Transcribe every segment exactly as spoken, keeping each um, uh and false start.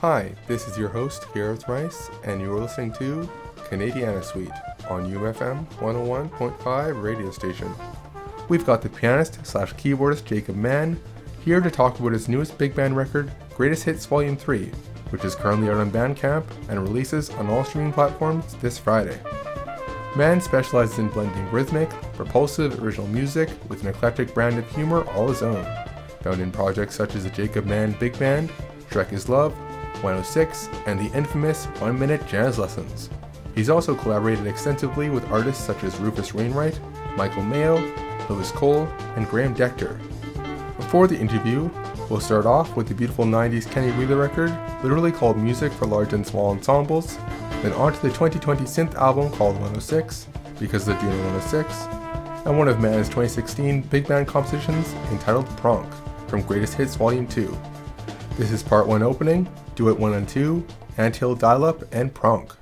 Hi, this is your host, Gareth Rice, and you are listening to Canadiana Suite on U F M one oh one point five radio station. We've got the pianist slash keyboardist Jacob Mann here to talk about his newest big band record, Greatest Hits Volume three, which is currently out on Bandcamp and releases on all streaming platforms this Friday. Mann specializes in blending rhythmic, propulsive original music with an eclectic brand of humor all his own, found in projects such as the Jacob Mann Big Band, Shrek is Love, one oh six, and the infamous One Minute Jazz Lessons. He's also collaborated extensively with artists such as Rufus Wainwright, Michael Mayo, Lewis Cole, and Graham Dector. Before the interview, we'll start off with the beautiful nineties Kenny Wheeler record, literally called Music for Large and Small Ensembles, then on to the twenty twenty synth album called one oh six, because they're doing one oh six, and one of Mann's twenty sixteen big band compositions entitled Pronk, from Greatest Hits Volume two. This is part one opening, Do It one and two, Anthill Dial-Up, and Pronk.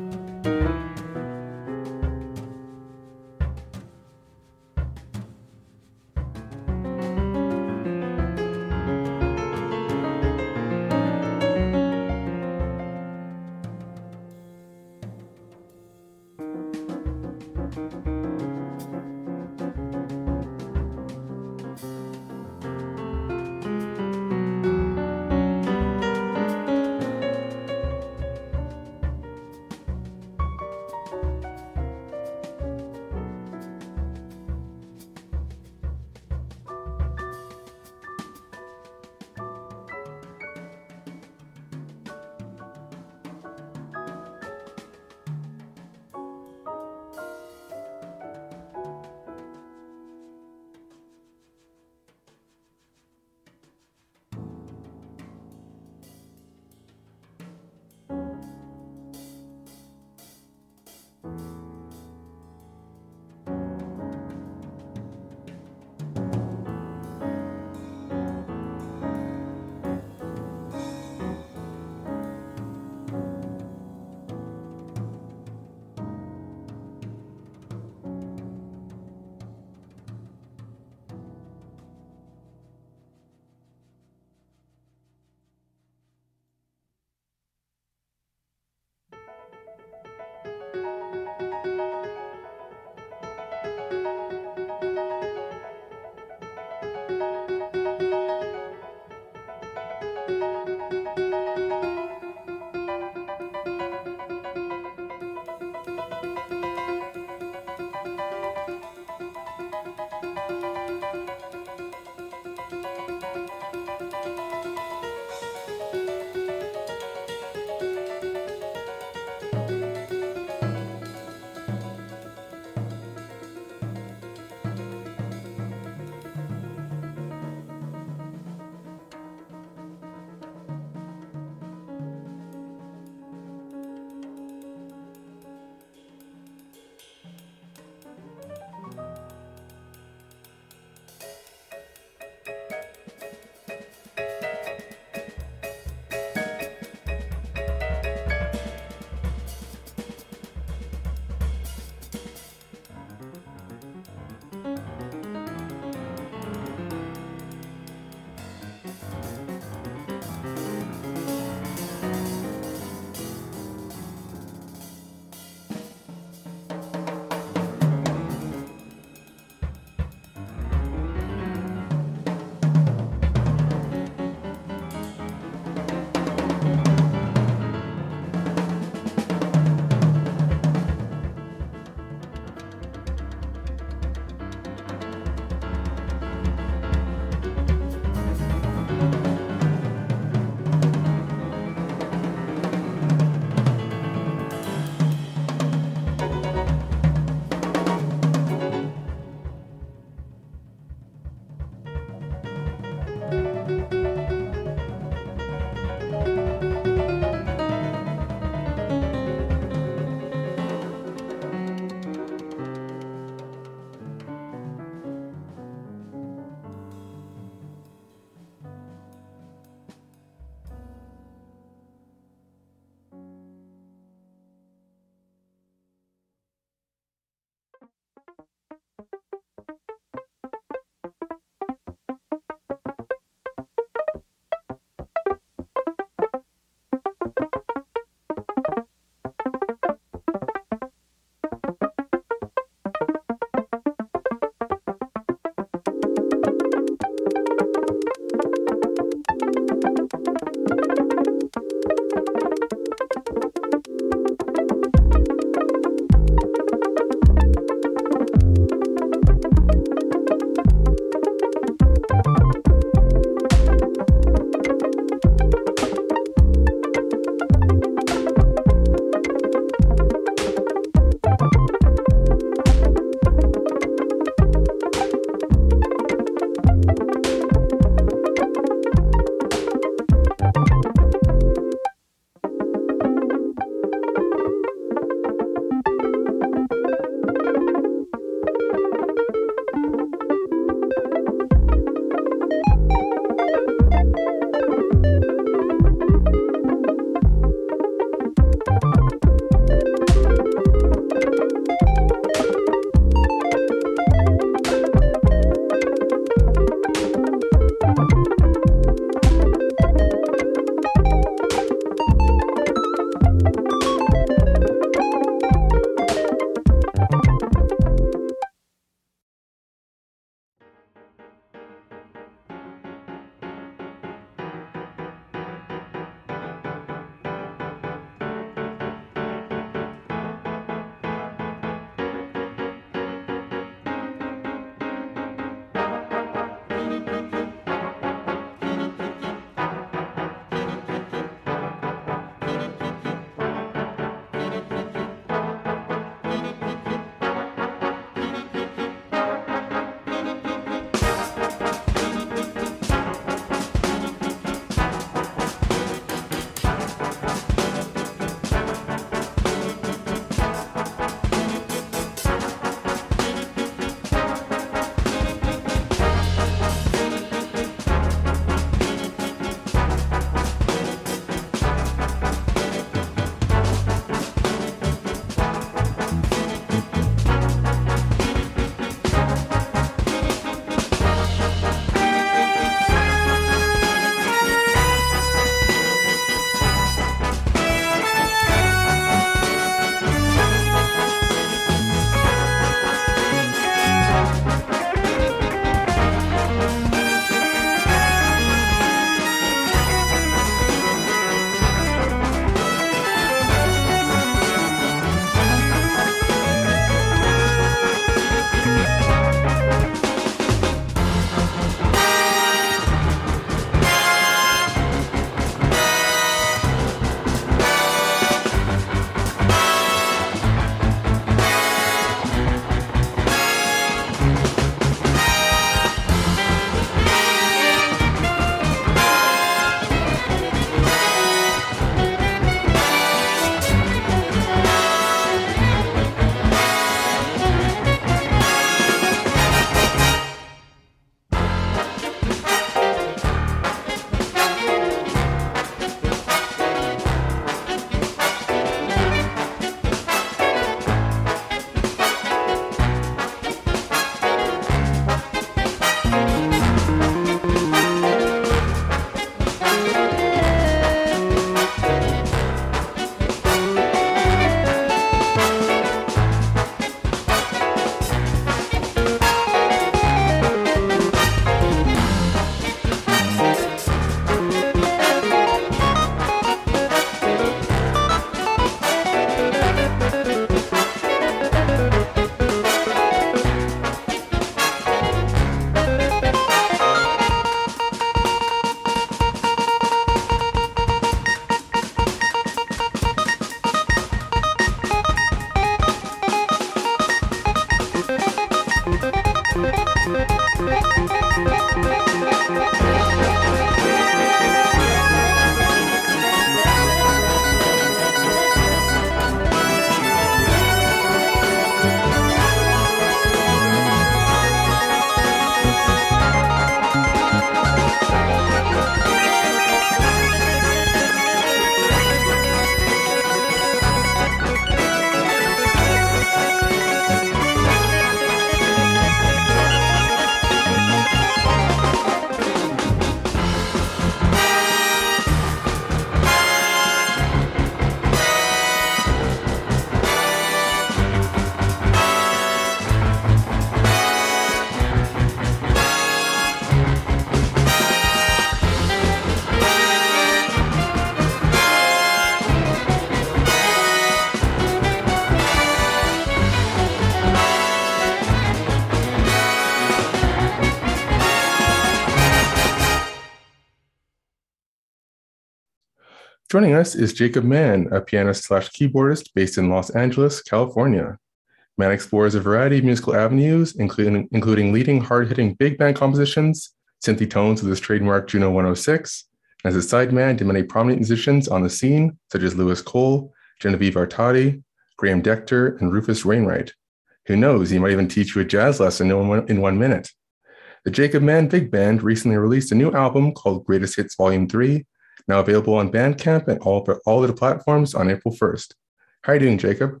Joining us is Jacob Mann, a pianist slash keyboardist based in Los Angeles, California. Mann explores a variety of musical avenues, including, including leading hard-hitting big band compositions, synthy tones with his trademark Juno one oh six, and as a sideman to many prominent musicians on the scene, such as Lewis Cole, Genevieve Artadi, Graham Decter, and Rufus Wainwright. Who knows, he might even teach you a jazz lesson in one, in one minute. The Jacob Mann Big Band recently released a new album called Greatest Hits Volume three, now available on Bandcamp and all, all of the platforms on April first. How are you doing, Jacob?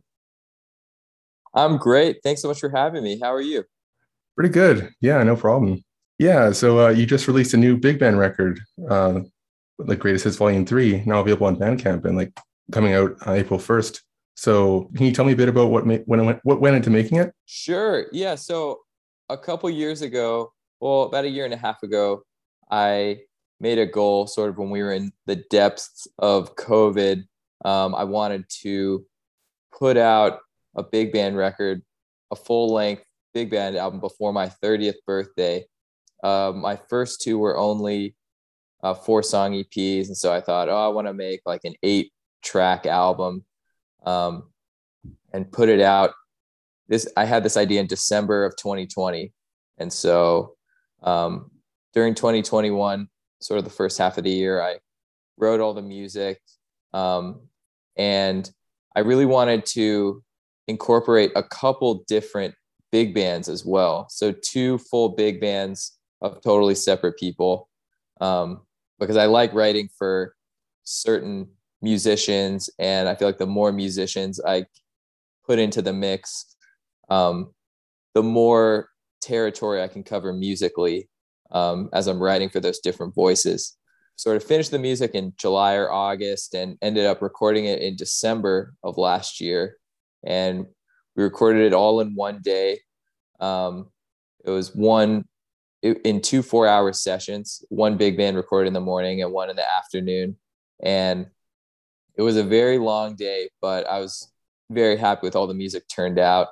I'm great. Thanks so much for having me. How are you? Pretty good. Yeah, no problem. Yeah, so uh, you just released a new big band record, uh, like Greatest Hits Volume three, now available on Bandcamp and like coming out on April first. So can you tell me a bit about what ma- when it went, what went into making it? Sure. Yeah. So a couple years ago, well, about a year and a half ago, I made a goal sort of when we were in the depths of COVID. Um, I wanted to put out a big band record, a full length big band album before my thirtieth birthday. Uh, my first two were only uh, four song E Ps. And so I thought, oh, I want to make like an eight track album um, and put it out. This, I had this idea in December of twenty twenty. And so um, during twenty twenty-one, sort of the first half of the year, I wrote all the music. Um, and I really wanted to incorporate a couple different big bands as well. So two full big bands of totally separate people. Um, because I like writing for certain musicians. And I feel like the more musicians I put into the mix, um, the more territory I can cover musically. Um, as I'm writing for those different voices. Sort of finished the music in July or August and ended up recording it in December of last year. And we recorded it all in one day. Um, it was one in two four hour sessions, one big band recorded in the morning and one in the afternoon. And it was a very long day, but I was very happy with all the music turned out.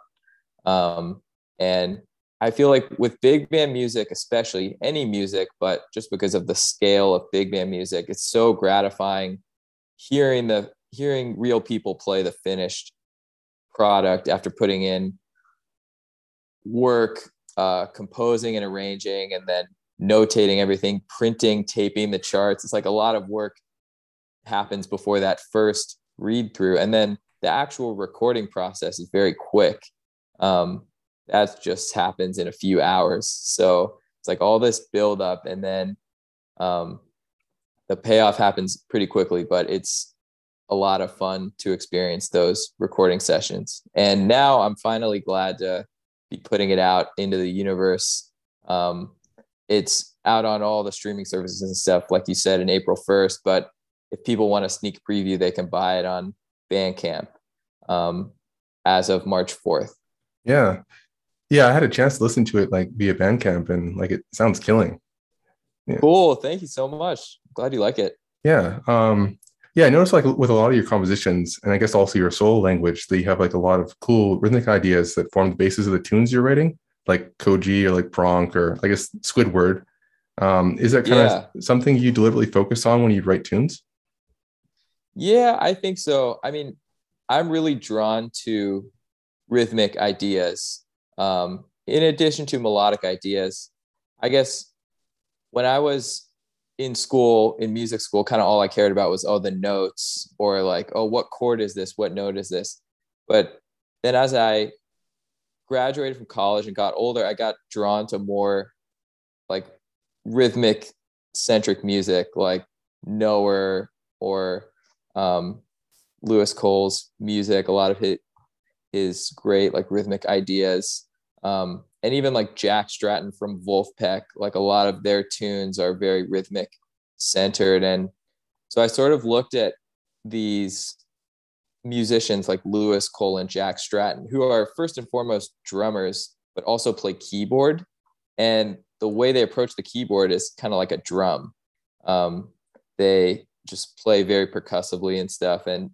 Um, and I feel like with big band music, especially any music, but just because of the scale of big band music, it's so gratifying hearing the hearing real people play the finished product after putting in work, uh, composing and arranging, and then notating everything, printing, taping the charts. It's like a lot of work happens before that first read through, and then the actual recording process is very quick. Um, That just happens in a few hours. So it's like all this build up and then um, the payoff happens pretty quickly, but it's a lot of fun to experience those recording sessions. And now I'm finally glad to be putting it out into the universe. Um, it's out on all the streaming services and stuff, like you said, in April first. But if people want a sneak preview, they can buy it on Bandcamp um, as of March fourth. Yeah. Yeah, I had a chance to listen to it like via Bandcamp, and like it sounds killing. Yeah. Cool. Thank you so much. Glad you like it. Yeah. Um, yeah, I noticed like with a lot of your compositions, and I guess also your soul language, that you have like a lot of cool rhythmic ideas that form the basis of the tunes you're writing, like Koji or like Bronk or I guess Squidward. Um, is that kind yeah. of something you deliberately focus on when you write tunes? Yeah, I think so. I mean, I'm really drawn to rhythmic ideas. Um, in addition to melodic ideas, I guess when I was in school, in music school, kind of all I cared about was, oh, the notes, or like, oh, what chord is this? What note is this? But then as I graduated from college and got older, I got drawn to more like rhythmic centric music, like Knower or um, Lewis Cole's music. A lot of it is great, like rhythmic ideas. Um, and even like Jack Stratton from Wolfpack, like a lot of their tunes are very rhythmic centered. And so I sort of looked at these musicians like Lewis Cole and Jack Stratton, who are first and foremost drummers, but also play keyboard. And the way they approach the keyboard is kind of like a drum. Um, they just play very percussively and stuff. And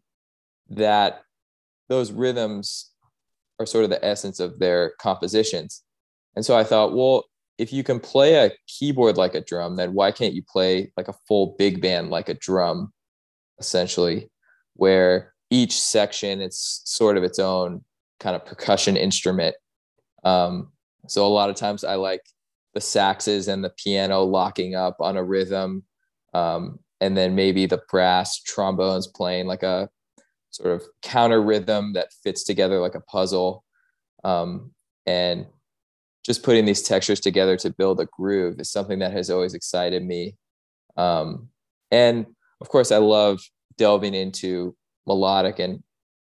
that those rhythms are sort of the essence of their compositions. And so I thought, well, if you can play a keyboard like a drum, then why can't you play like a full big band like a drum, essentially, where each section it's sort of its own kind of percussion instrument. Um, so a lot of times I like the saxes and the piano locking up on a rhythm, um, and then maybe the brass trombones playing like a sort of counter rhythm that fits together like a puzzle. Um, and just putting these textures together to build a groove is something that has always excited me. Um, and of course, I love delving into melodic and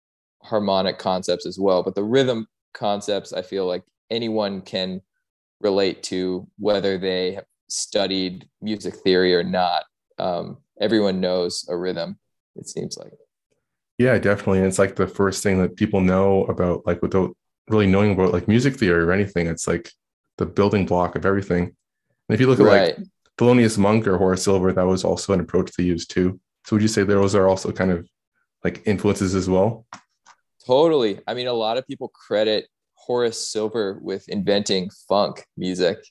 harmonic concepts as well. But the rhythm concepts, I feel like anyone can relate to, whether they have studied music theory or not. Um, everyone knows a rhythm, it seems like. Yeah, definitely. And it's like the first thing that people know about, like without really knowing about like music theory or anything. It's like the building block of everything. And if you look at Right. like Thelonious Monk or Horace Silver, that was also an approach they used too. So would you say those are also kind of like influences as well? Totally. I mean, a lot of people credit Horace Silver with inventing funk music,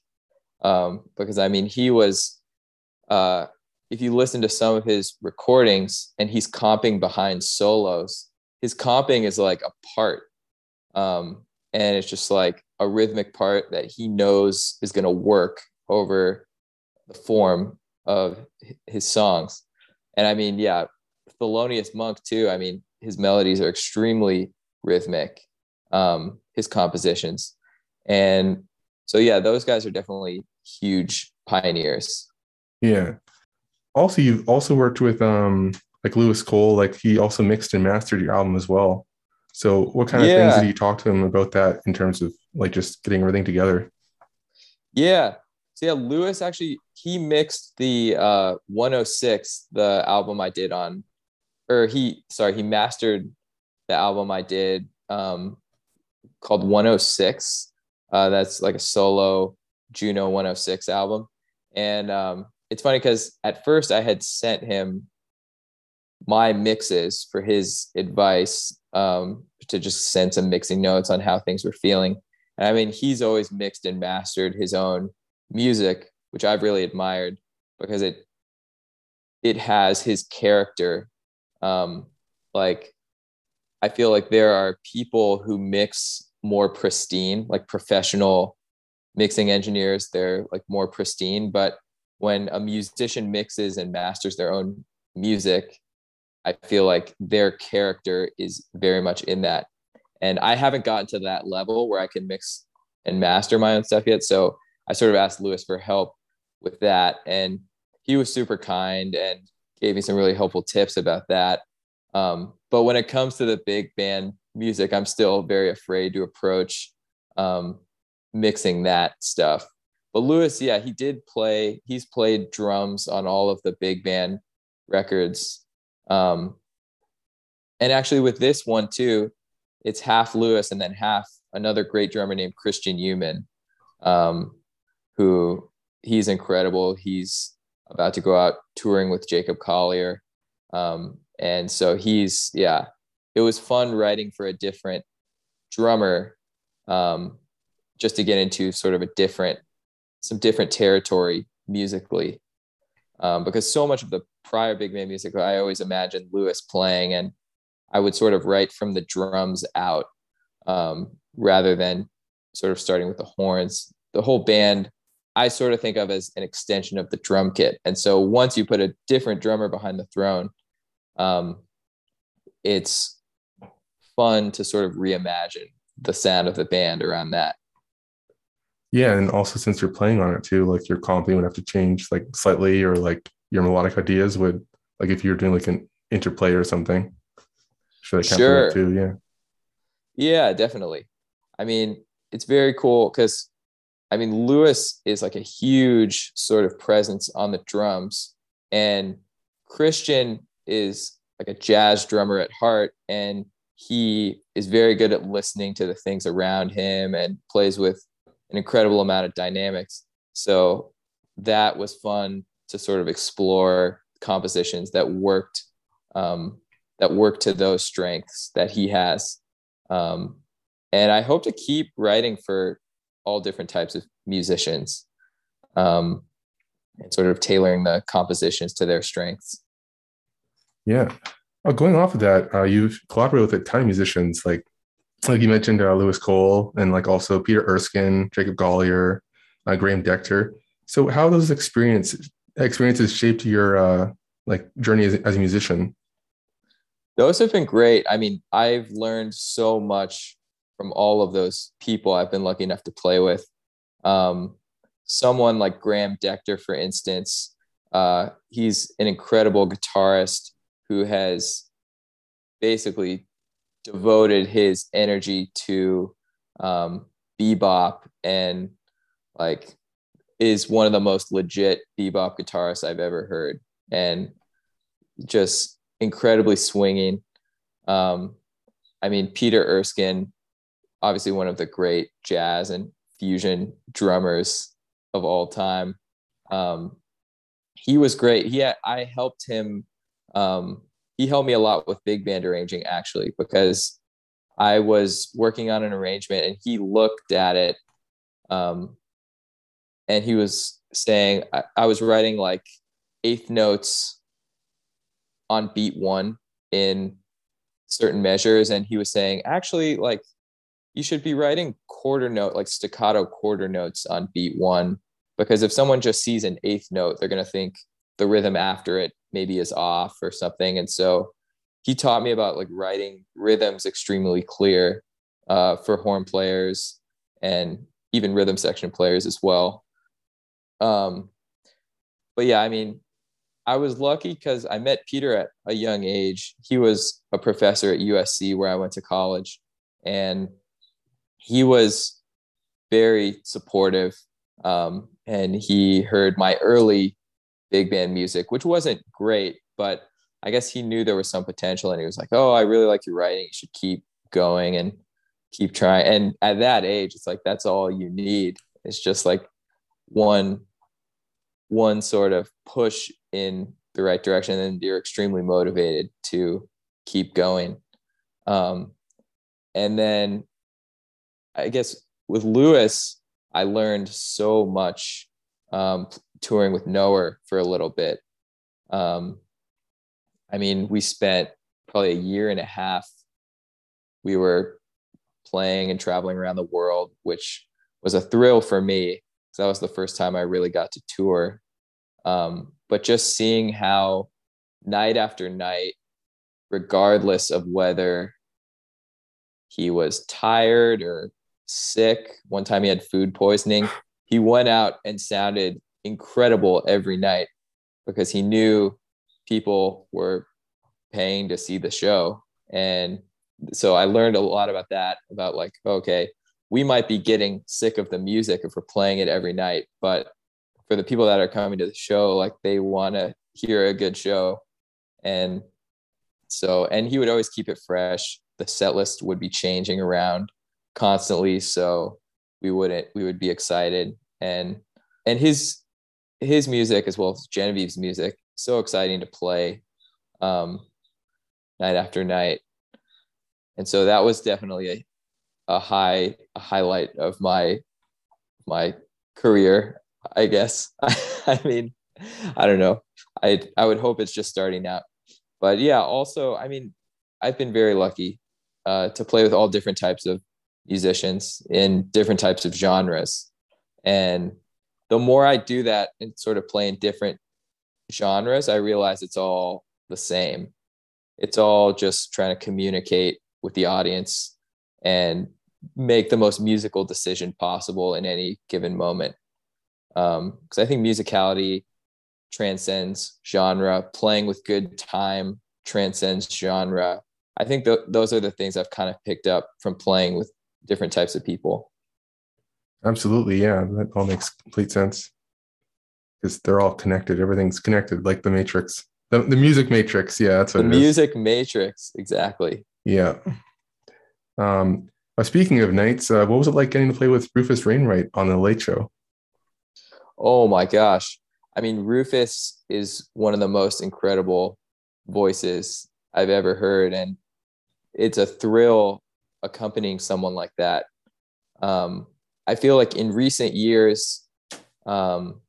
um, because I mean, he was, uh, if you listen to some of his recordings and he's comping behind solos, his comping is like a part. Um, and it's just like a rhythmic part that he knows is going to work over the form of his songs. And I mean, yeah, Thelonious Monk too. I mean, his melodies are extremely rhythmic, um, his compositions. And so, yeah, those guys are definitely huge pioneers. Yeah. Also, you've also worked with um like Lewis Cole, like he also mixed and mastered your album as well. So what kind of things did Yeah. you talk to him about that in terms of like just getting everything together? Yeah. So yeah, Lewis actually he mixed the uh one oh six, the album I did on, or he sorry, he mastered the album I did um called one oh six. Uh that's like a solo Juno one oh six album. And um it's funny because at first I had sent him my mixes for his advice, um to just send some mixing notes on how things were feeling. And I mean, he's always mixed and mastered his own music, which I've really admired because it it has his character. Um, like I feel like there are people who mix more pristine, like professional mixing engineers, they're like more pristine. But when a musician mixes and masters their own music, I feel like their character is very much in that. And I haven't gotten to that level where I can mix and master my own stuff yet. So I sort of asked Lewis for help with that. And he was super kind and gave me some really helpful tips about that. Um, but when it comes to the big band music, I'm still very afraid to approach um, mixing that stuff. But Lewis, yeah, he did play, he's played drums on all of the big band records. Um, and actually with this one too, it's half Lewis and then half another great drummer named Christian Human, um, who he's incredible. He's about to go out touring with Jacob Collier. Um, and so he's, yeah, it was fun writing for a different drummer, um, just to get into sort of a different, some different territory musically. Um, because so much of the prior big band music, I always imagined Lewis playing, and I would sort of write from the drums out, um, rather than sort of starting with the horns. The whole band, I sort of think of as an extension of the drum kit. And so once you put a different drummer behind the throne, um, it's fun to sort of reimagine the sound of the band around that. Yeah, and also since you're playing on it too, like your comping would have to change like slightly, or like your melodic ideas would, like if you're doing like an interplay or something, should account for that Sure. too. Yeah. Yeah, definitely. I mean, it's very cool because I mean, Lewis is like a huge sort of presence on the drums, and Christian is like a jazz drummer at heart, and he is very good at listening to the things around him and plays with an incredible amount of dynamics. So that was fun to sort of explore compositions that worked, um, that worked to those strengths that he has. Um, and I hope to keep writing for all different types of musicians, um, and sort of tailoring the compositions to their strengths. Yeah. Oh, going off of that, uh, you've collaborated with a ton of musicians, like like you mentioned, uh, Lewis Cole, and like also Peter Erskine, Jacob Collier, uh, Graham Decter. So how those experiences experiences shaped your uh, like journey as, as a musician? Those have been great. I mean, I've learned so much from all of those people I've been lucky enough to play with. Um, someone like Graham Decter, for instance, uh, he's an incredible guitarist who has basically devoted his energy to um, bebop, and like is one of the most legit bebop guitarists I've ever heard, and just incredibly swinging. Um, I mean, Peter Erskine, obviously one of the great jazz and fusion drummers of all time. Um, he was great. He had, I helped him. Um, he helped me a lot with big band arranging, actually, because I was working on an arrangement and he looked at it, um, and he was saying, I, I was writing like eighth notes on beat one in certain measures. And he was saying, actually, like, you should be writing quarter note, like staccato quarter notes on beat one, because if someone just sees an eighth note, they're going to think the rhythm after it maybe is off or something. And so he taught me about like writing rhythms extremely clear uh, for horn players and even rhythm section players as well. Um, but yeah, I mean, I was lucky because I met Peter at a young age. He was a professor at U S C where I went to college, and he was very supportive. Um, and he heard my early big band music, which wasn't great, but I guess he knew there was some potential, and he was like, "Oh, I really like your writing. You should keep going and keep trying." And at that age, it's like, that's all you need. It's just like one, one sort of push in the right direction, and you're extremely motivated to keep going. Um, and then I guess with Lewis, I learned so much um, touring with Knower for a little bit. Um, I mean, we spent probably a year and a half. We were playing and traveling around the world, which was a thrill for me. So that was the first time I really got to tour. Um, but just seeing how night after night, regardless of whether he was tired or sick, one time he had food poisoning, he went out and sounded incredible every night because he knew people were paying to see the show. And so I learned a lot about that, about like, okay, we might be getting sick of the music if we're playing it every night, but for the people that are coming to the show, like they want to hear a good show. And so, and he would always keep it fresh. The set list would be changing around constantly. So we wouldn't, we would be excited. And, and his, his music, as well as Genevieve's music, so exciting to play um, night after night. And so that was definitely a, a high, a highlight of my, my career, I guess. I mean, I don't know. I, I would hope it's just starting out, but yeah, also, I mean, I've been very lucky uh, to play with all different types of musicians in different types of genres. And the more I do that and sort of play in different genres, I realize it's all the same. It's all just trying to communicate with the audience and make the most musical decision possible in any given moment. Um, because I think musicality transcends genre. Playing with good time transcends genre. I think th- those are the things I've kind of picked up from playing with different types of people. Absolutely, yeah, that all makes complete sense because they're all connected. Everything's connected, like the Matrix, the, the music Matrix. Yeah, that's what The it is. music matrix, exactly. Yeah. Um, uh, speaking of nights, uh, what was it like getting to play with Rufus Wainwright on the Late Show? Oh my gosh. I mean, Rufus is one of the most incredible voices I've ever heard. And it's a thrill accompanying someone like that. Um, I feel like in recent years, um,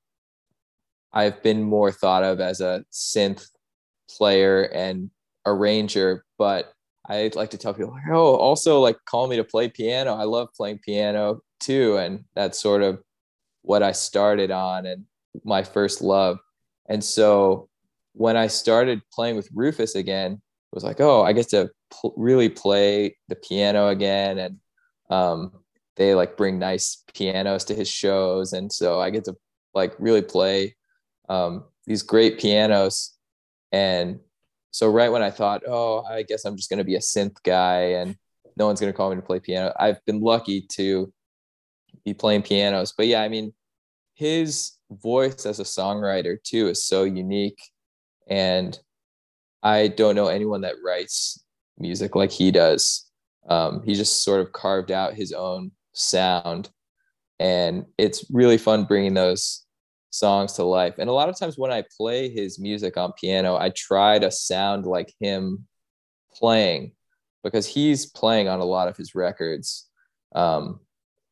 I've been more thought of as a synth player and arranger, but I like to tell people, like, oh, also like call me to play piano. I love playing piano too. And that's sort of what I started on and my first love. And so when I started playing with Rufus again, it was like, oh, I get to pl- really play the piano again. And um, they like bring nice pianos to his shows. And so I get to like really play um, these great pianos. And so right when I thought, oh, I guess I'm just going to be a synth guy and no one's going to call me to play piano, I've been lucky to be playing pianos. But yeah, I mean, his voice as a songwriter too is so unique. And I don't know anyone that writes music like he does. Um, he just sort of carved out his own sound. And it's really fun bringing those songs to life. And a lot of times when I play his music on piano, I try to sound like him playing because he's playing on a lot of his records. Um,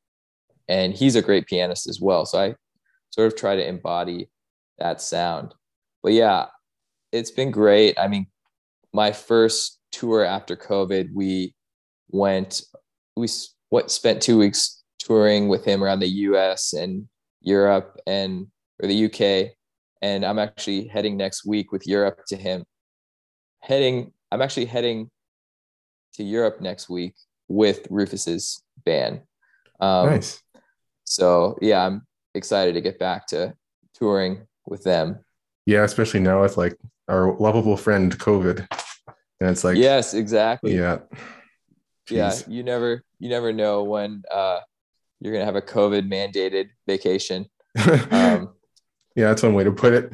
and he's a great pianist as well. So I sort of try to embody that sound. But yeah, it's been great. I mean, my first tour after COVID, we went, we what spent two weeks touring with him around the U S and Europe and or the U K. And I'm actually heading next week with Europe to him. Heading, I'm actually heading to Europe next week with Rufus's band. Um, Nice. So yeah, I'm excited to get back to touring with them. Yeah, especially now with like our lovable friend COVID, and it's like, yes, exactly. Yeah. Yeah, Jeez. you never, you never know when uh, you're gonna have a COVID mandated vacation. Um, yeah, that's one way to put it.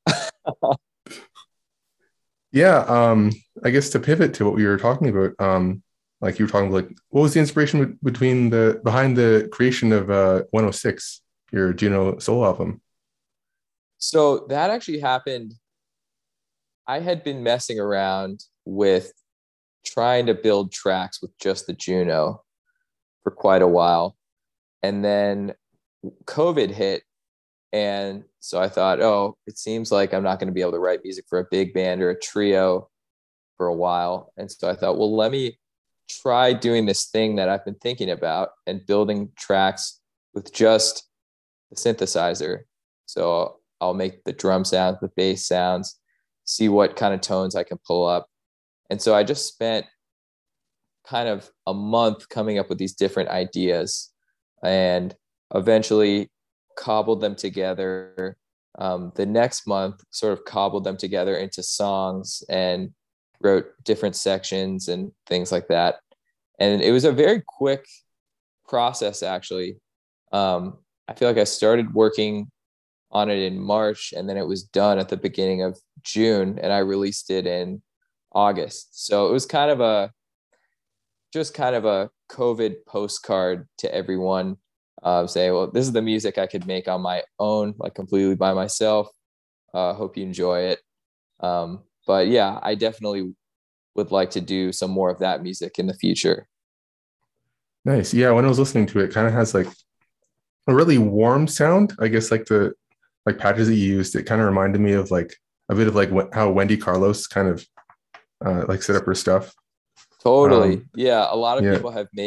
yeah, um, I guess to pivot to what we were talking about, um, like you were talking like, what was the inspiration between the behind the creation of uh, one oh six, your Juno solo album? So that actually happened. I had been messing around with trying to build tracks with just the Juno for quite a while. And then COVID hit. And so I thought, oh, it seems like I'm not going to be able to write music for a big band or a trio for a while. And so I thought, well, let me try doing this thing that I've been thinking about and building tracks with just the synthesizer. So I'll make the drum sounds, the bass sounds, see what kind of tones I can pull up. And so I just spent kind of a month coming up with these different ideas and eventually cobbled them together. Um, the next month sort of cobbled them together into songs and wrote different sections and things like that. And it was a very quick process, actually. Um, I feel like I started working on it in March and then it was done at the beginning of June and I released it in August. So it was kind of a, just kind of a COVID postcard to everyone, uh, saying, well, this is the music I could make on my own, like completely by myself. Uh, hope you enjoy it. Um, but yeah, I definitely would like to do some more of that music in the future. Nice. Yeah, when I was listening to it, it kind of has like a really warm sound. I guess like the like patches that you used, it kind of reminded me of like a bit of like how Wendy Carlos kind of uh, like set up her stuff. Totally. Um, Yeah. A lot of yeah. people have made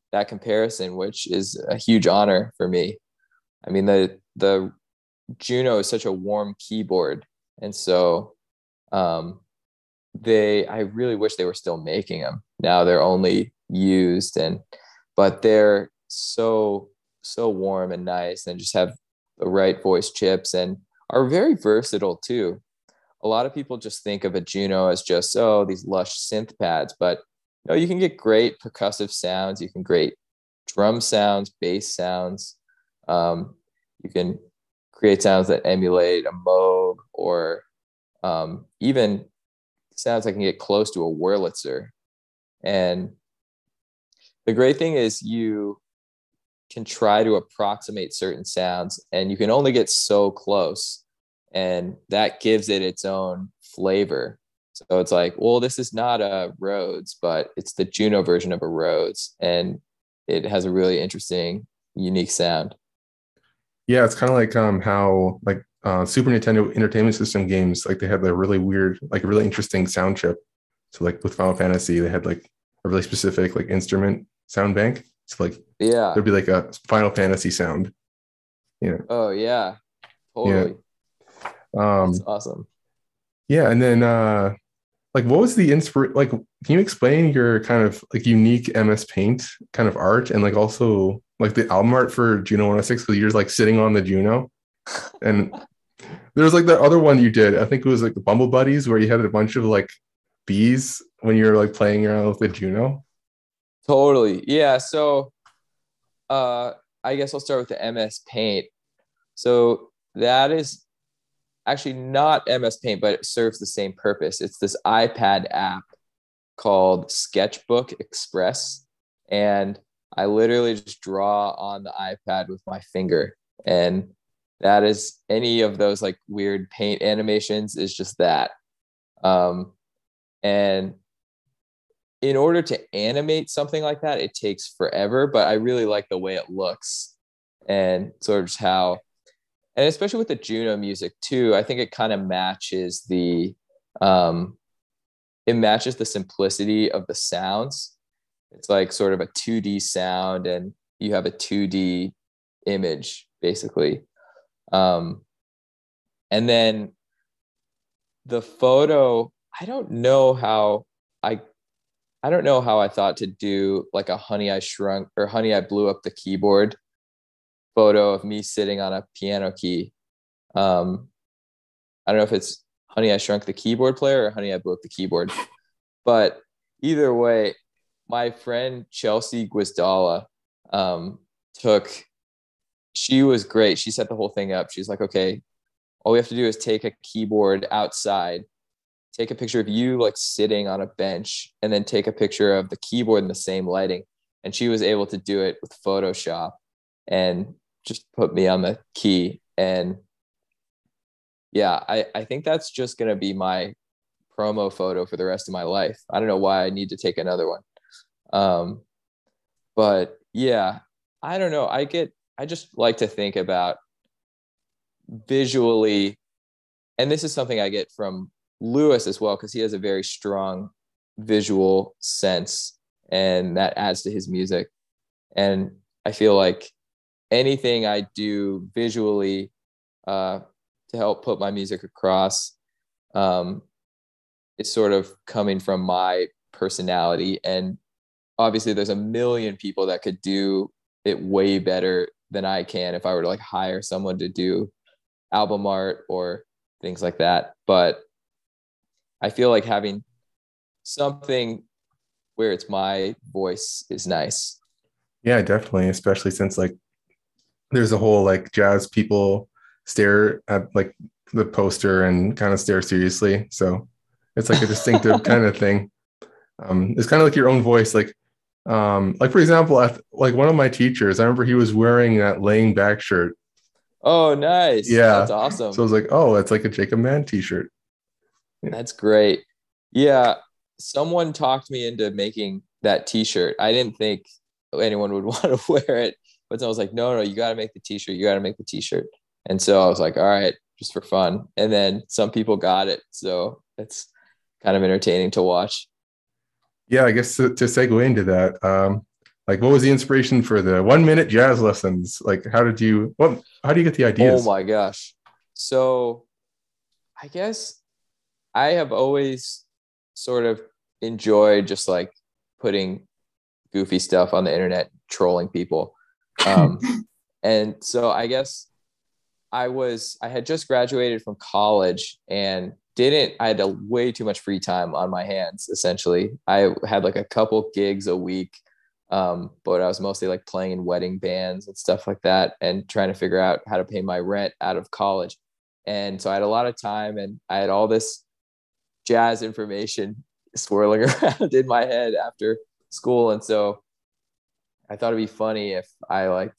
that comparison, which is a huge honor for me. I mean, the the Juno is such a warm keyboard, and so um, they I really wish they were still making them. Now they're only used, and but they're so so warm and nice, and just have the right voice chips and are very versatile too. A lot of people just think of a Juno as just, oh, these lush synth pads, but no, you can get great percussive sounds. You can great drum sounds, bass sounds. Um, you can create sounds that emulate a Moog, or um, even sounds that can get close to a Wurlitzer. And the great thing is you can try to approximate certain sounds, and you can only get so close, and that gives it its own flavor. So it's like, well, this is not a Rhodes, but it's the Juno version of a Rhodes, and it has a really interesting, unique sound. Yeah, it's kind of like um how like uh, Super Nintendo Entertainment System games, like they had the really weird, like really interesting sound chip. So like with Final Fantasy, they had like a really specific like instrument sound bank. So like Yeah. there'd be like a Final Fantasy sound. You know. Oh yeah, totally. Yeah. Um, That's awesome. Yeah, and then uh, like what was the inspir? Like, can you explain your kind of like unique M S Paint kind of art, and like also like the album art for Juno one oh six? Because you're just like sitting on the Juno, and there's like that other one you did. I think it was like the Bumble Buddies, where you had a bunch of like bees when you were like playing around with the Juno. Totally. Yeah. So uh, I guess I'll start with the M S Paint. So that is actually not M S Paint, but it serves the same purpose. It's this iPad app called Sketchbook Express. And I literally just draw on the iPad with my finger. And that is any of those like weird paint animations is just that. Um, and in order to animate something like that, it takes forever, but I really like the way it looks and sort of just how, and especially with the Juno music too, I think it kind of matches the, um, it matches the simplicity of the sounds. It's like sort of a two D sound, and you have a two D image basically. Um, and then the photo, I don't know how I, I don't know how I thought to do like a Honey I Shrunk or Honey I Blew Up the Keyboard photo of me sitting on a piano key. Um, I don't know if it's Honey I Shrunk the Keyboard Player or Honey I Blew Up the Keyboard, but either way, my friend Chelsea Guizdala um, took, she was great. She set the whole thing up. She's like, okay, all we have to do is take a keyboard outside, take a picture of you like sitting on a bench, and then take a picture of the keyboard in the same lighting. And she was able to do it with Photoshop and just put me on the key. And yeah, I, I think that's just going to be my promo photo for the rest of my life. I don't know why I need to take another one. Um, but yeah, I don't know. I get, I just like to think about visually, and this is something I get from Lewis as well, because he has a very strong visual sense, and that adds to his music. And I feel like anything I do visually uh, to help put my music across um, is sort of coming from my personality. And obviously there's a million people that could do it way better than I can if I were to like hire someone to do album art or things like that. But I feel like having something where it's my voice is nice. Yeah, definitely, especially since like there's a whole like jazz people stare at like the poster and kind of stare seriously. So it's like a distinctive kind of thing. Um, it's kind of like your own voice. Like, um, like for example, I th- like one of my teachers, I remember he was wearing that laying back shirt. Oh, nice. Yeah. That's awesome. So I was like, oh, it's like a Jacob Mann t-shirt. Yeah. That's great. Yeah. Someone talked me into making that t-shirt. I didn't think anyone would want to wear it, but I was like, no, no, you got to make the t-shirt. You got to make the t-shirt. And so I was like, all right, just for fun. And then some people got it. So it's kind of entertaining to watch. Yeah, I guess to, to segue into that, um, Like, what was the inspiration for the one minute jazz lessons? Like, how did you, what, how do you get the Oh ideas? my gosh. So I guess I have always sort of enjoyed just like putting goofy stuff on the internet, trolling people. Um, and so I guess I was, I had just graduated from college and didn't, I had a way too much free time on my hands, essentially. I had like a couple gigs a week, um, but I was mostly like playing in wedding bands and stuff like that and trying to figure out how to pay my rent out of college. And so I had a lot of time and I had all this jazz information swirling around in my head after school. And so I thought it'd be funny if I like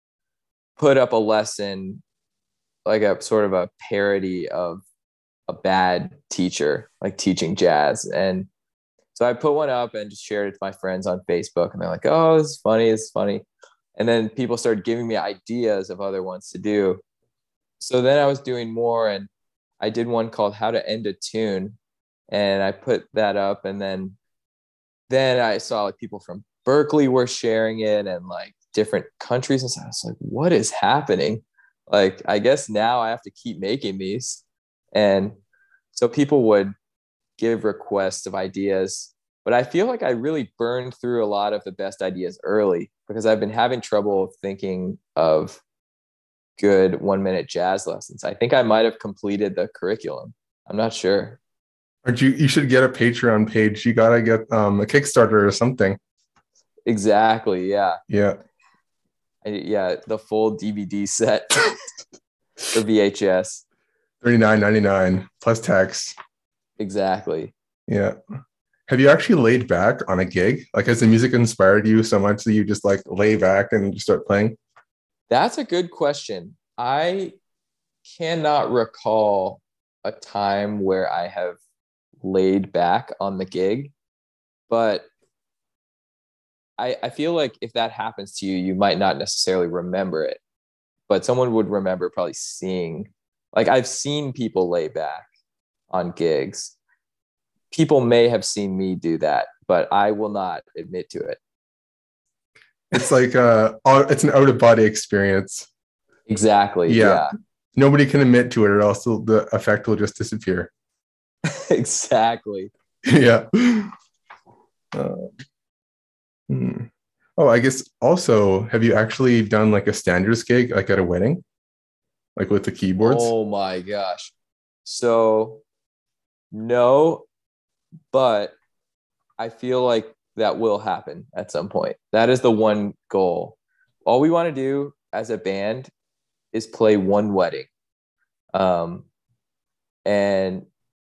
put up a lesson, like a sort of a parody of a bad teacher, like teaching jazz. And so I put one up and just shared it to my friends on Facebook. And they're like, oh, this is funny. This is funny. And then people started giving me ideas of other ones to do. So then I was doing more, and I did one called How to End a Tune. And I put that up. And then, then I saw like people from Berkeley were sharing it and like different countries. And so I was like, what is happening? Like, I guess now I have to keep making these. And so people would give requests of ideas, but I feel like I really burned through a lot of the best ideas early because I've been having trouble thinking of good one minute jazz lessons. I think I might have completed the curriculum. I'm not sure. Aren't you, you should get a Patreon page. You gotta get um, a Kickstarter or something. Exactly. Yeah. Yeah. I, yeah. The full D V D set for V H S. thirty-nine ninety-nine plus tax. Exactly. Yeah. Have you actually laid back on a gig? Like, has the music inspired you so much that you just like lay back and just start playing? That's a good question. I cannot recall a time where I have laid back on the gig, but I, I feel like if that happens to you, you might not necessarily remember it, but someone would remember probably seeing, like I've seen people lay back on gigs. People may have seen me do that, but I will not admit to it. It's like uh it's an out of body experience. Exactly. Yeah. Yeah. Nobody can admit to it or else the effect will just disappear. Exactly. Yeah. Uh, hmm. Oh, I guess also, have you actually done like a standards gig, like at a wedding, like with the keyboards? Oh my gosh. So no, but I feel like that will happen at some point. That is the one goal. All we want to do as a band is play one wedding. Um, and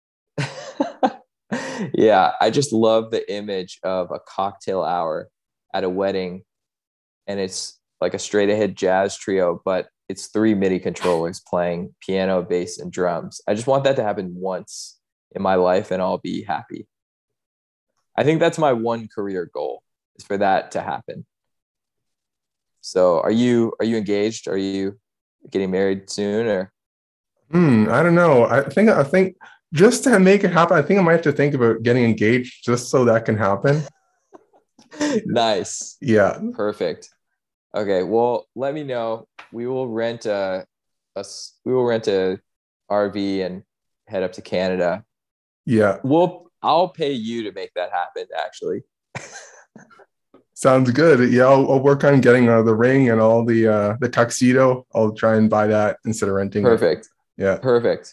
yeah, I just love the image of a cocktail hour at a wedding, and it's like a straight ahead jazz trio, but it's three MIDI controllers playing piano, bass, and drums. I just want that to happen once in my life, and I'll be happy. I think that's my one career goal, is for that to happen. So are you are you engaged? Are you getting married soon, or? Hmm, I don't know. I think I think just to make it happen, I think I might have to think about getting engaged just so that can happen. Nice. Yeah. Perfect. Okay. Well, let me know. We will rent a, a we will rent a R V and head up to Canada. Yeah. We'll I'll pay you to make that happen, actually. Sounds good. Yeah, I'll, I'll work on getting uh, the ring and all the uh, the tuxedo. I'll try and buy that instead of renting. Perfect. It. Yeah. Perfect.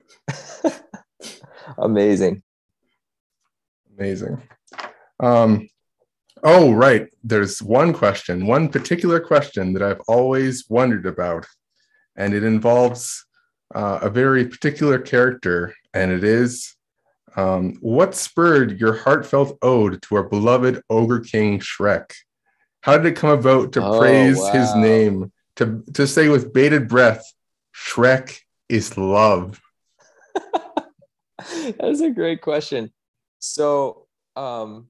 Amazing. Amazing. Um, oh, right. There's one question, one particular question that I've always wondered about, and it involves uh, a very particular character, and it is, um, what spurred your heartfelt ode to our beloved Ogre King Shrek? How did it come about to Oh, praise wow. his name, to, to say with bated breath, Shrek is love? That's a great question. So, um,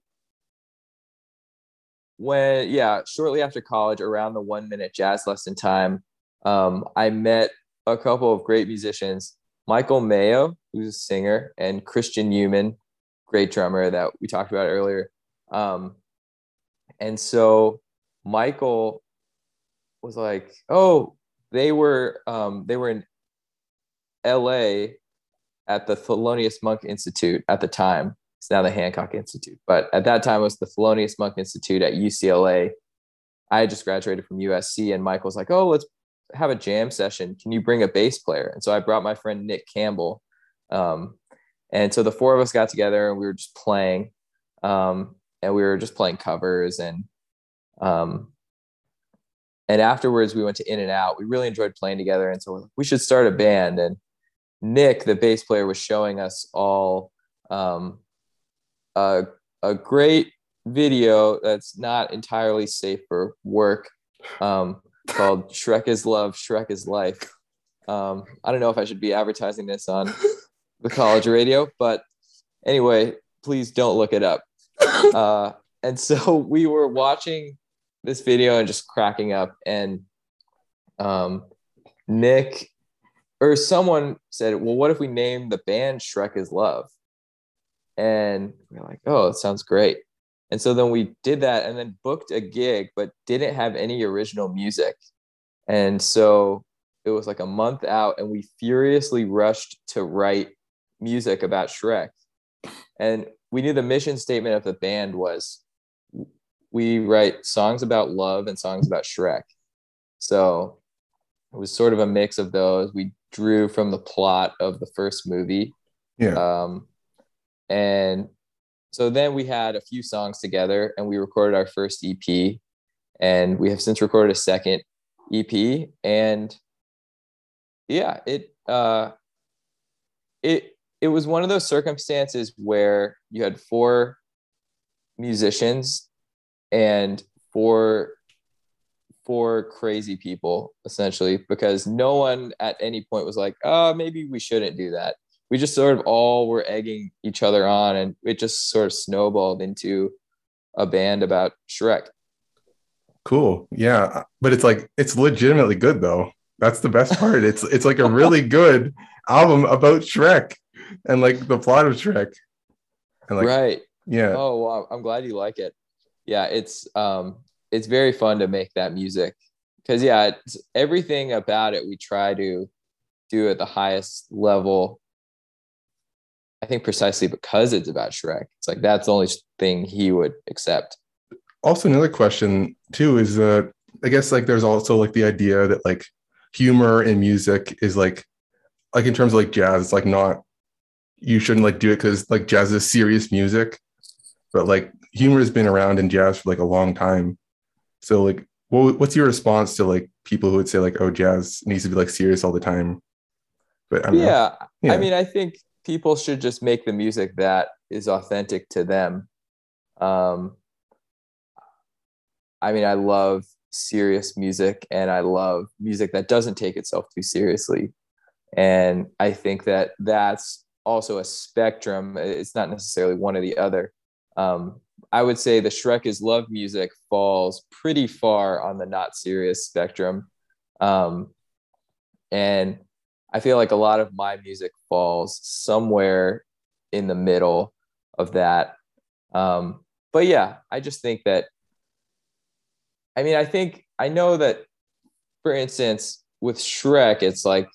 when, yeah, shortly after college, around the one minute jazz lesson time, um, I met a couple of great musicians, Michael Mayo, who's a singer, and Christian Newman, great drummer that we talked about earlier. Um, and so Michael was like, oh, they were um, they were in L A at the Thelonious Monk Institute at the time. It's now the Hancock Institute, but at that time it was the Thelonious Monk Institute at U C L A. I had just graduated from U S C, and Michael's like, oh, let's have a jam session. Can you bring a bass player? And so I brought my friend Nick Campbell. Um, and so the four of us got together and we were just playing. Um, and we were just playing covers. And um, and afterwards we went to In and Out. We really enjoyed playing together. And so we should start a band. And Nick, the bass player, was showing us all um, a, a great video that's not entirely safe for work, um, called Shrek is Love, Shrek is Life. Um, I don't know if I should be advertising this on the college radio, but anyway, please don't look it up. Uh, and so we were watching this video and just cracking up, and um, Nick or someone said, well, what if we name the band Shrek is Love? And we're like, oh, it sounds great. And so then we did that and then booked a gig, but didn't have any original music. And so it was like a month out, and we furiously rushed to write music about Shrek. And we knew the mission statement of the band was we write songs about love and songs about Shrek. So it was sort of a mix of those. We drew from the plot of the first movie. Yeah. Um, and so then we had a few songs together, and we recorded our first E P, and we have since recorded a second E P. And yeah, it, uh, it, it was one of those circumstances where you had four musicians and four, four crazy people, essentially, because no one at any point was like, oh, maybe we shouldn't do that. We just sort of all were egging each other on, and it just sort of snowballed into a band about Shrek. Cool. Yeah. But it's like, it's legitimately good though. That's the best part. It's, it's like a really good album about Shrek and like the plot of Shrek. And like, right. Yeah. Oh, wow. I'm glad you like it. Yeah. It's, um, it's very fun to make that music because yeah, it's, everything about it, we try to do at the highest level. I think precisely because it's about Shrek. It's like, that's the only thing he would accept. Also, another question too is that I guess like there's also like the idea that like humor in music is like, like in terms of like jazz, it's like not, you shouldn't like do it because like jazz is serious music, but like humor has been around in jazz for like a long time. So like, what, what's your response to like people who would say like, oh, jazz needs to be like serious all the time? But I don't yeah, know. Yeah, I mean, I think people should just make the music that is authentic to them. Um, I mean, I love serious music, and I love music that doesn't take itself too seriously. And I think that that's also a spectrum. It's not necessarily one or the other. Um, I would say the Shrek is Love music falls pretty far on the not serious spectrum. Um, and I feel like a lot of my music falls somewhere in the middle of that. Um, but yeah, I just think that, I mean, I think, I know that, for instance, with Shrek, it's like,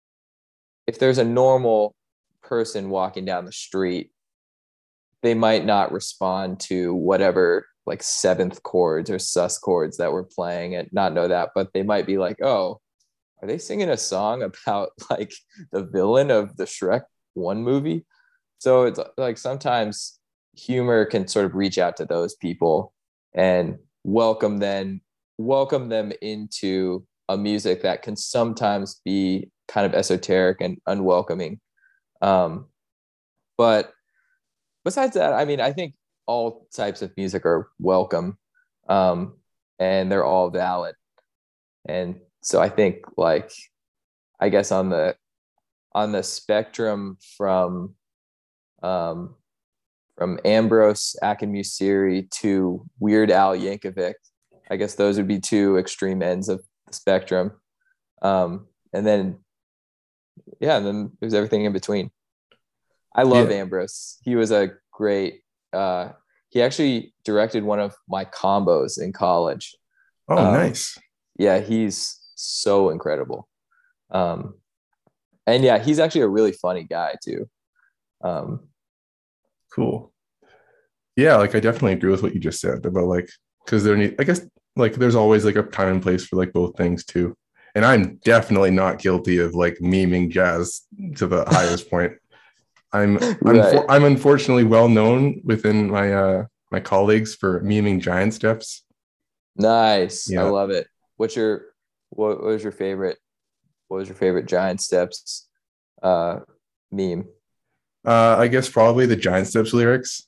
if there's a normal person walking down the street, they might not respond to whatever like seventh chords or sus chords that we're playing and not know that, but they might be like, oh, are they singing a song about like the villain of the Shrek one movie? So it's like sometimes humor can sort of reach out to those people and welcome them, welcome them into a music that can sometimes be kind of esoteric and unwelcoming. Um, but besides that, I mean, I think all types of music are welcome, um, and they're all valid. And so I think, like, I guess on the on the spectrum from um, from Ambrose Akinmusiri to Weird Al Yankovic, I guess those would be two extreme ends of the spectrum. Um, and then, yeah, and then there's everything in between. I love Yeah. Ambrose. He was a great, uh, he actually directed one of my combos in college. Oh, Um, nice. yeah, he's so incredible. Um, and yeah, he's actually a really funny guy too. Um, Cool. Yeah, like I definitely agree with what you just said about like because there need I guess like there's always like a time and place for like both things too. And I'm definitely not guilty of like memeing jazz to the highest point. I'm right. unfor- I'm unfortunately well known within my uh my colleagues for memeing giant steps. Nice. I Yeah. love it. What's your what, what was your favorite what was your favorite Giant Steps uh meme? Uh I guess probably the giant steps lyrics.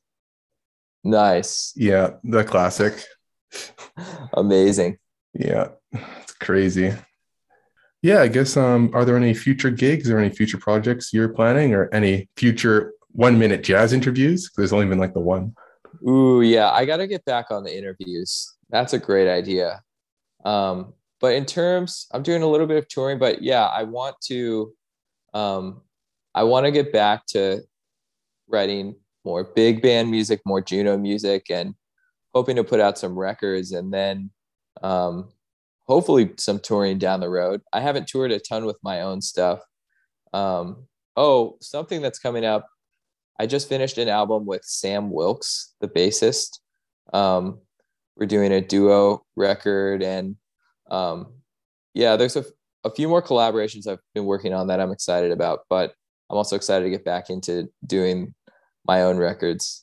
Nice. Yeah, the classic. Amazing. Yeah. It's crazy. Yeah, I guess um are there any future gigs or any future projects you're planning or any future one minute jazz interviews? There's only been like the one. Ooh, yeah, I got to get back on the interviews. That's a great idea. Um, but in terms, I'm doing a little bit of touring, but yeah, I want to, um, I want to get back to writing more big band music, more Juno music, and hoping to put out some records and then, um, hopefully some touring down the road. I haven't toured a ton with my own stuff. Um, oh, something that's coming up. I just finished an album with Sam Wilkes, the bassist. Um, we're doing a duo record, and um, yeah, there's a, a few more collaborations I've been working on that I'm excited about. But I'm also excited to get back into doing my own records.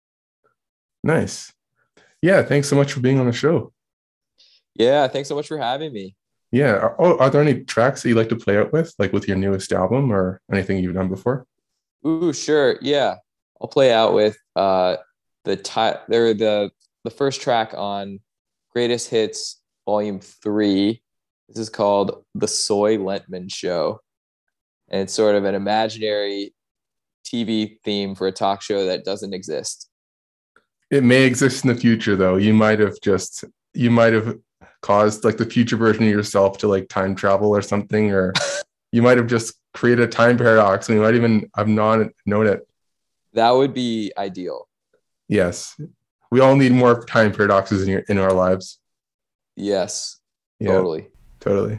Nice. Yeah, thanks so much for being on the show. Yeah, thanks so much for having me. Yeah. Are, oh, are there any tracks that you like to play out with, like with your newest album or anything you've done before? Ooh, sure. Yeah. I'll play out with uh the ti- they're the the first track on Greatest Hits Volume Three. This is called The Soy Lentman Show. And it's sort of an imaginary T V theme for a talk show that doesn't exist. It may exist in the future, though. You might have just you might have caused like the future version of yourself to like time travel or something, or you might have just created a time paradox and you might even have not known it. That would be ideal. Yes. We all need more time paradoxes in your in our lives. Yes, Yeah, totally. totally.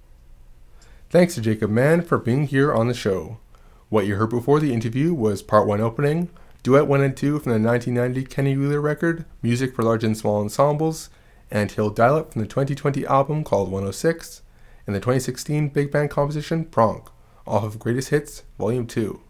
Thanks to Jacob Mann for being here on the show. What you heard before the interview was part one opening, duet one and two from the nineteen ninety Kenny Wheeler record, Music for Large and Small Ensembles, and Hill Dial-Up from the twenty twenty album called one oh six, and the twenty sixteen big band composition Pronk, off of Greatest Hits Volume two.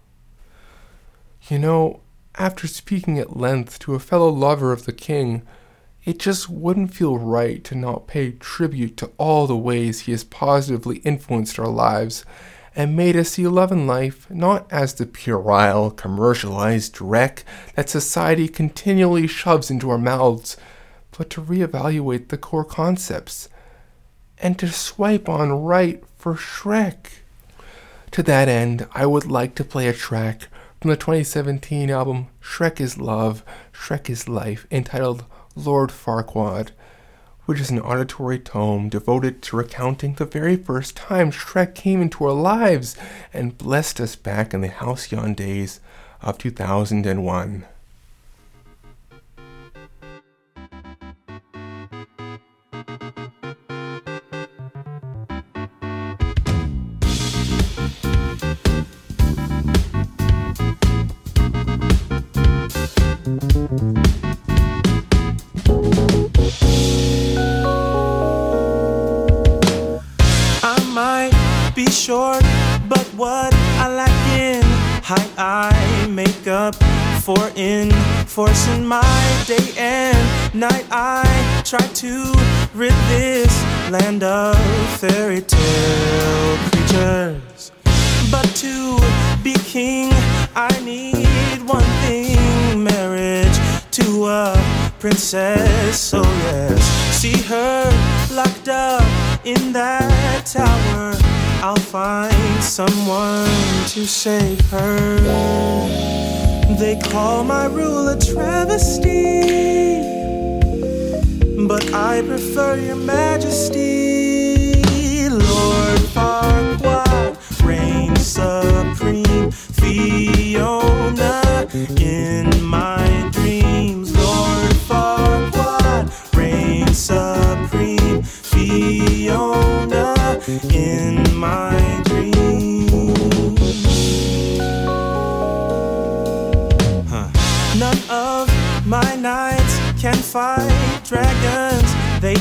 You know, after speaking at length to a fellow lover of the king, it just wouldn't feel right to not pay tribute to all the ways he has positively influenced our lives and made us see love and life not as the puerile, commercialized wreck that society continually shoves into our mouths, but to reevaluate the core concepts and to swipe on right for Shrek. To that end, I would like to play a track from the twenty seventeen album Shrek is Love, Shrek is Life, entitled Lord Farquaad, which is an auditory tome devoted to recounting the very first time Shrek came into our lives and blessed us back in the halcyon days of two thousand one. Short, but what I lack in height I make up for in forcing my day and night. I try to rid this land of fairy tale creatures, but to be king I need one thing: marriage to a princess. So yes, see her locked up in that tower, I'll find someone to save her. They call my rule a travesty, but I prefer your majesty. Lord Farquaad, reign supreme. Fiona in my dreams. Lord Farquaad, reign supreme.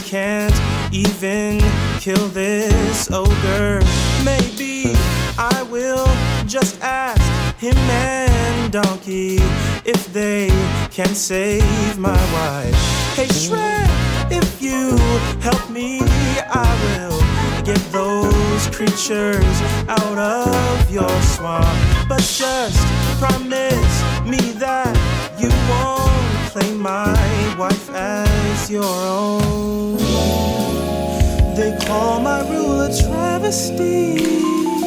can't even kill this ogre. Maybe I will just ask him and Donkey if they can save my wife. Hey Shrek, if you help me, I will get those creatures out of your swamp. But just promise me that you won't claim my wife as your own. They call my rule a travesty,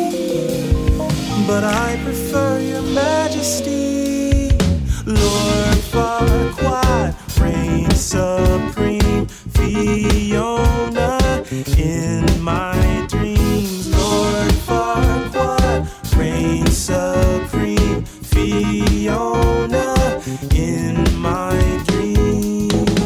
but I prefer your majesty. Lord Farquaad reigns supreme, Fiona in my dreams. Lord Farquaad reigns supreme, Fiona in my dreams.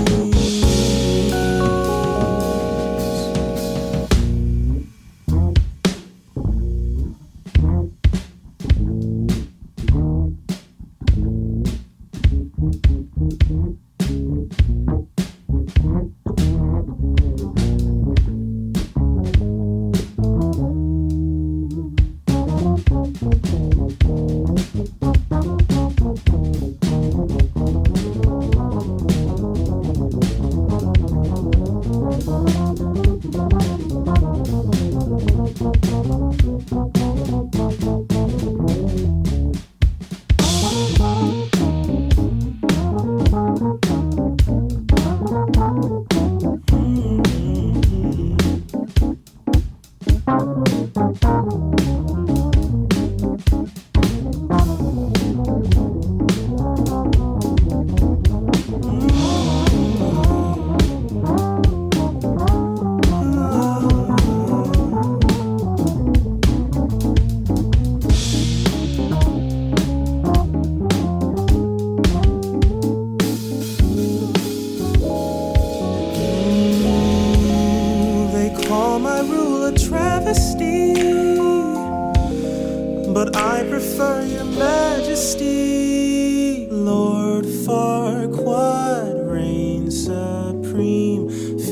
But I prefer your majesty. Lord Farquaad reigns supreme,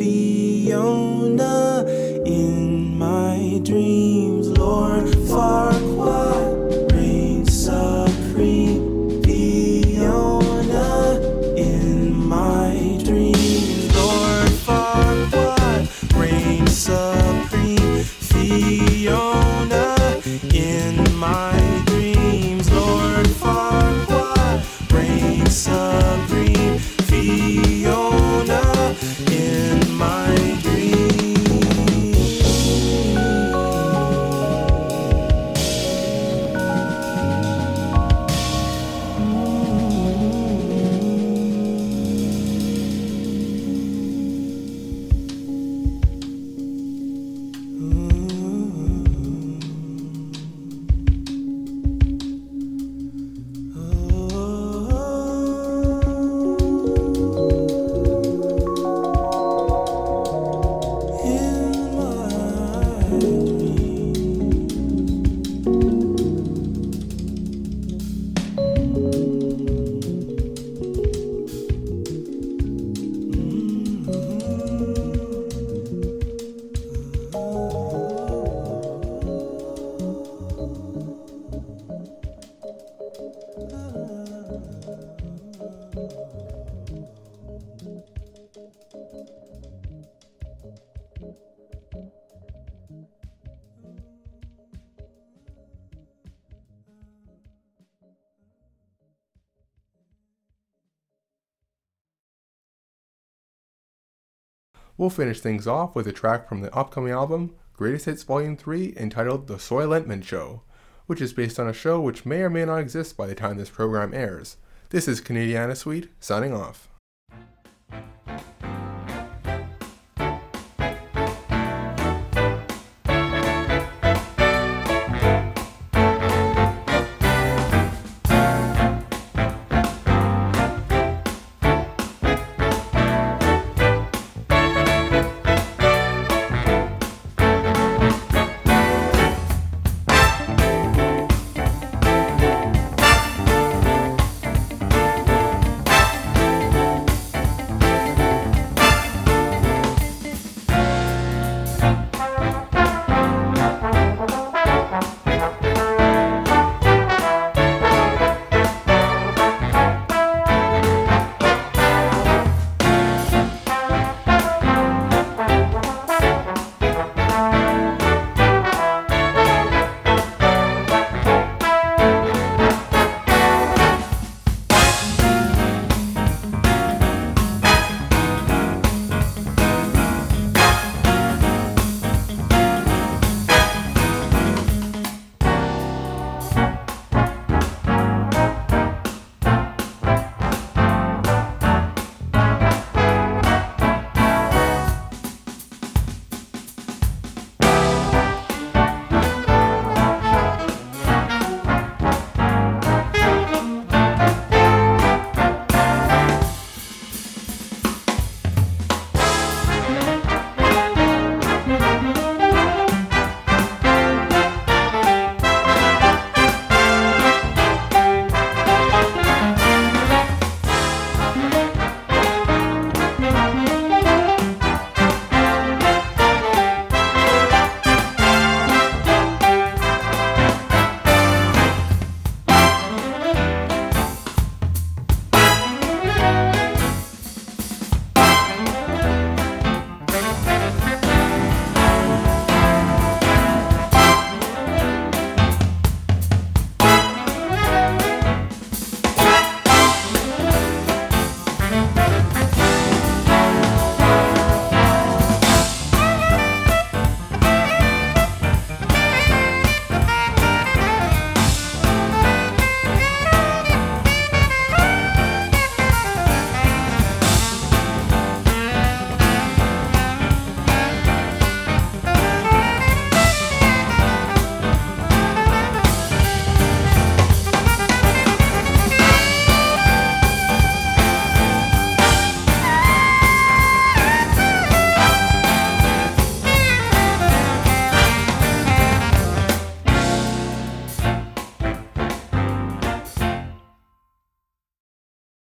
Fiona in my dreams. Lord Farquaad reigns supreme, Fiona in my dreams. Lord Farquaad reigns supreme, Fiona in my dreams. Lord Farquaad reigns supreme, Fiona in my We'll finish things off with a track from the upcoming album, Greatest Hits Volume three, entitled The Soylentman Show, which is based on a show which may or may not exist by the time this program airs. This is Canadiana Suite, signing off.